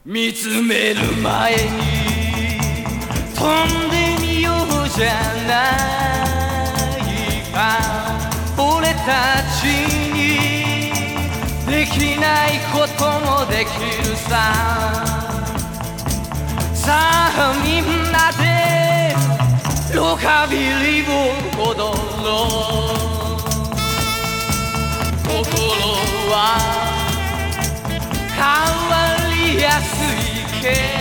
見つめる前に飛んでみようじゃないか。俺たちにできないこともできるさ。さあみんなでロカビリーを踊ろう。心は変わりやすいけど